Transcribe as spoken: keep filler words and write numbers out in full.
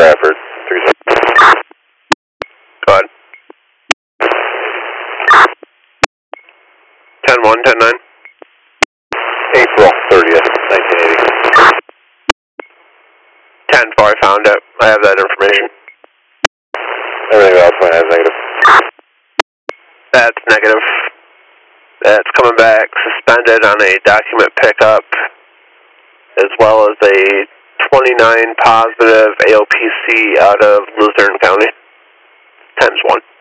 Bradford. three six. Go ahead. ten one, ten nine. April thirtieth, nineteen eighty. ten four, I found it. I have that information. Everything else went as negative. That's negative. That's coming back suspended on a document pickup, as well as a twenty-nine positive A O P C out of Luzerne County. Times one.